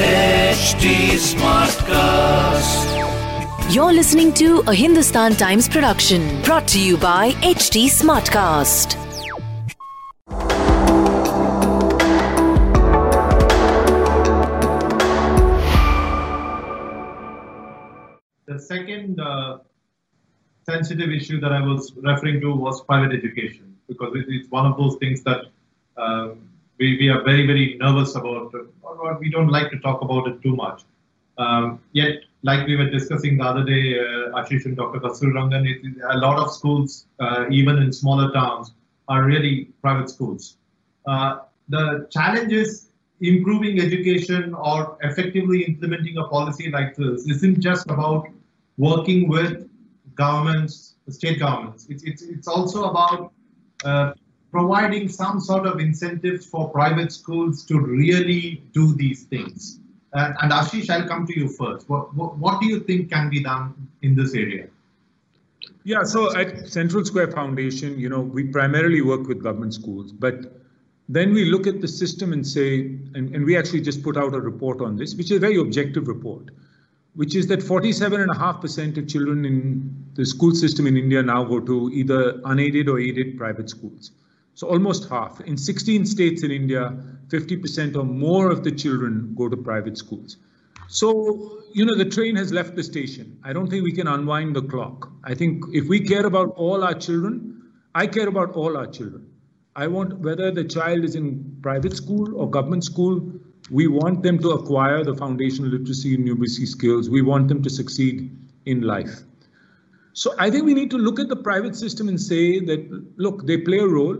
HT Smartcast. You're listening to a Hindustan Times production brought to you by HT Smartcast. The second sensitive issue that I was referring to was private education, because it's one of those things that we are very, very nervous about, or we don't like to talk about it too much. Yet, like we were discussing the other day, Ashish and Dr. Kasturirangan, a lot of schools, even in smaller towns, are really private schools. The challenge is improving education or effectively implementing a policy like this isn't just about working with governments, state governments. It's also about providing some sort of incentives for private schools to really do these things. And Ashish, I'll come to you first. What do you think can be done in this area? Yeah, so at Central Square Foundation, we primarily work with government schools, but then we look at the system and say, and we actually just put out a report on this, which is a very objective report, which is that 47.5% of children in the school system in India now go to either unaided or aided private schools. So almost half. In 16 states in India, 50% or more of the children go to private schools. So, the train has left the station. I don't think we can unwind the clock. I think if we care about all our children, I care about all our children. I want, whether the child is in private school or government school, we want them to acquire the foundational literacy and numeracy skills. We want them to succeed in life. So I think we need to look at the private system and say that, look, they play a role.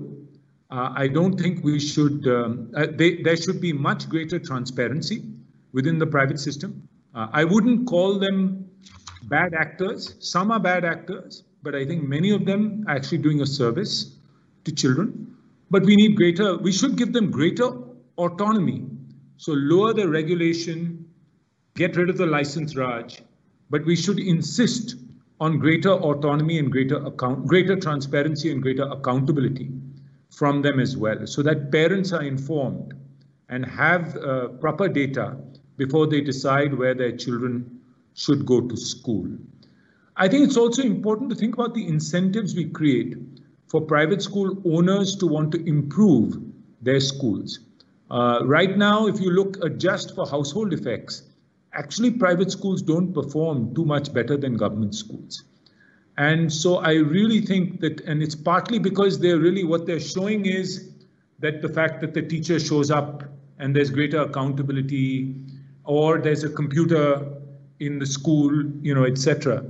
I don't think we should, there should be much greater transparency within the private system. I wouldn't call them bad actors. Some are bad actors, but I think many of them are actually doing a service to children. But we should give them greater autonomy. So lower the regulation, get rid of the license Raj, but we should insist on greater autonomy and greater transparency and greater accountability from them as well, so that parents are informed and have proper data before they decide where their children should go to school. I think it's also important to think about the incentives we create for private school owners to want to improve their schools. Right now, if you look just for household effects, actually private schools don't perform too much better than government schools. And so I really think that, and it's partly because what they're showing is that the fact that the teacher shows up and there's greater accountability, or there's a computer in the school, etc.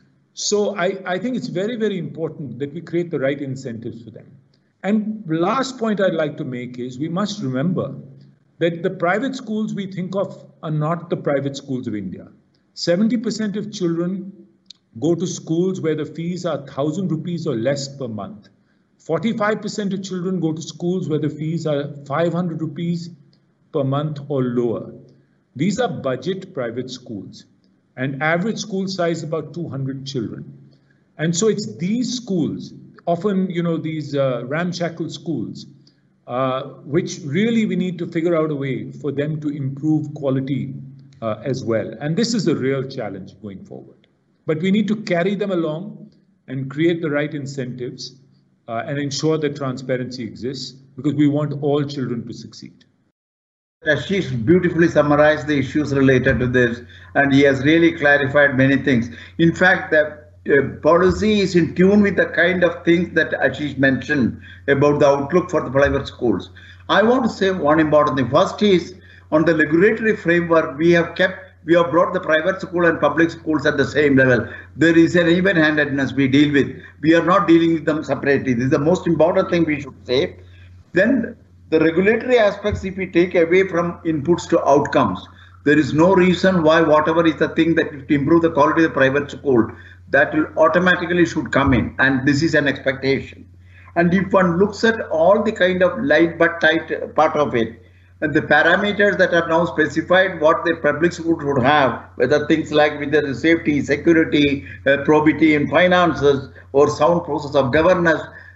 So I think it's very, very important that we create the right incentives for them. And the last point I'd like to make is we must remember that the private schools we think of are not the private schools of India. 70% of children go to schools where the fees are 1,000 rupees or less per month. 45% of children go to schools where the fees are 500 rupees per month or lower. These are budget private schools, and average school size about 200 children. And so it's these schools, often, these ramshackle schools, which really we need to figure out a way for them to improve quality as well. And this is a real challenge going forward. But we need to carry them along and create the right incentives and ensure that transparency exists, because we want all children to succeed. Ashish beautifully summarized the issues related to this, and he has really clarified many things. In fact, the policy is in tune with the kind of things that Ashish mentioned about the outlook for the private schools. I want to say one important thing. First is, on the regulatory framework, we have brought the private school and public schools at the same level. There is an even-handedness we deal with. We are not dealing with them separately. This is the most important thing we should say. Then the regulatory aspects, if we take away from inputs to outcomes, there is no reason why whatever is the thing that to improve the quality of the private school, that will automatically should come in. And this is an expectation. And if one looks at all the kind of light but tight part of it, and the parameters that are now specified what the public school would have, whether things like whether the safety, security, probity in finances, or sound process of governance,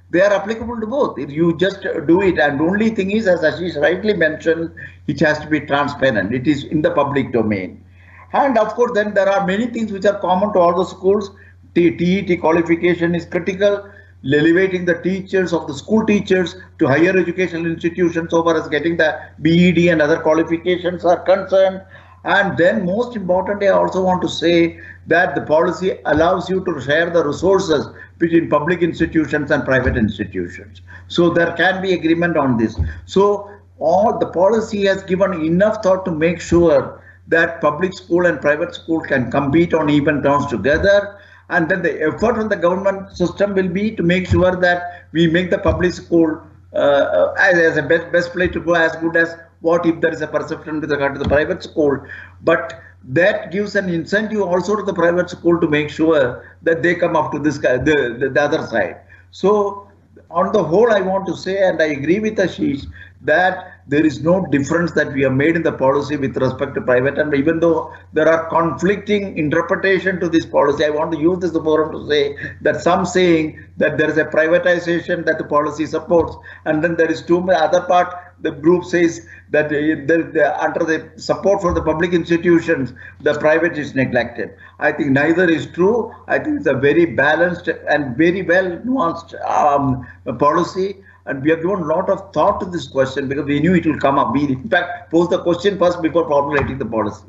they are applicable to both. If you just do it, and the only thing is, as Ashish rightly mentioned, it has to be transparent. It is in the public domain. And of course, then there are many things which are common to all the schools. TET qualification is critical. Elevating the teachers of the school teachers to higher educational institutions so far as getting the BEd and other qualifications are concerned. And then most importantly, I also want to say that the policy allows you to share the resources between public institutions and private institutions. So there can be agreement on this. So all the policy has given enough thought to make sure that public school and private school can compete on even terms together. And then the effort on the government system will be to make sure that we make the public school as a best place to go, as good as what if there is a perception with regard to the private school. But that gives an incentive also to the private school to make sure that they come up to this the other side. So on the whole, I want to say, and I agree with Ashish, that there is no difference that we have made in the policy with respect to private. And even though there are conflicting interpretation to this policy, I want to use this forum to say that some saying that there is a privatization that the policy supports, and then there is other part, the group says that under the support for the public institutions, the private is neglected. I think neither is true. I think it's a very balanced and very well nuanced policy. And we have given a lot of thought to this question because we knew it will come up. We, in fact, posed the question first before formulating the policy.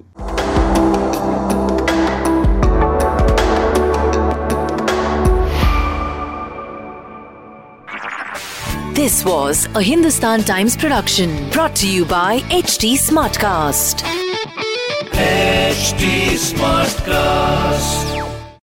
This was a Hindustan Times production brought to you by HT Smartcast. HT Smartcast.